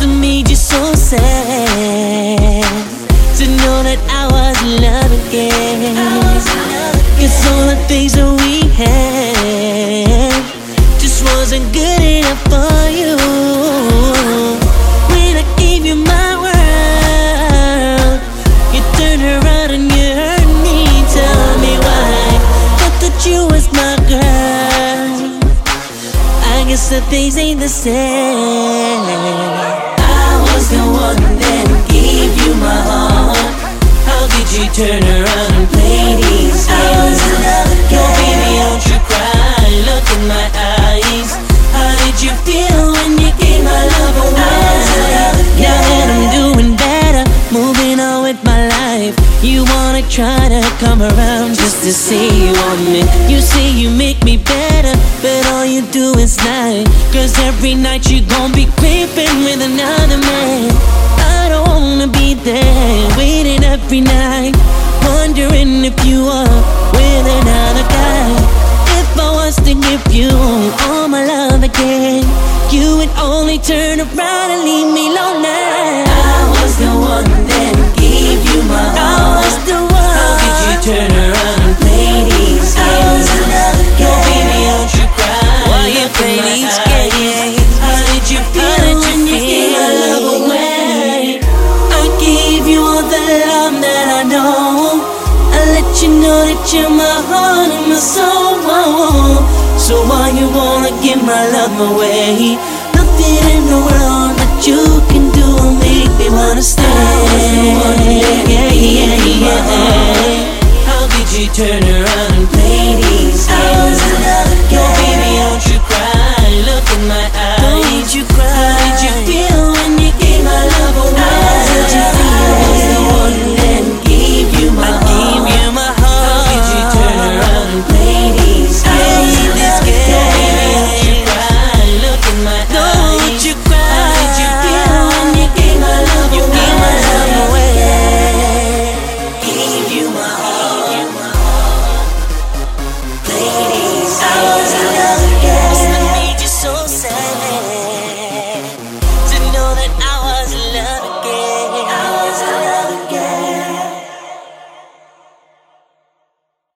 that made you so sad to know that I was in love again. 'Cause all the things that we had just wasn't good enough for you. When I gave you my world, you turned around and you hurt me. Tell me why. Thought that you was my girl. I guess that things ain't the same. I was the one that gave you my heart. How did you turn around and play these games? Yo, baby, don't you cry, look in my eyes. How did you feel when you gave my love away? Now that I'm doing better, moving on with my life, you wanna try to come around just to say you want me. You say you make me better, but all you do is lie. 'Cause every night you gon' be creeping with another man. I don't wanna be there, waiting every night, wondering if you are with another guy. If I was to give you all my love again, you would only turn around and leave me lonely. I was the one that gave you my heart. I was the one. How could you turn around and play these games? Yo, baby, don't you cry. Why you play these games? How did you feel when you gave my love away? I gave you all the love that I know. I let you know that you're my heart and my soul. So why you wanna give my love away? Nothing in the world that you can do will make me wanna stay. How did you turn around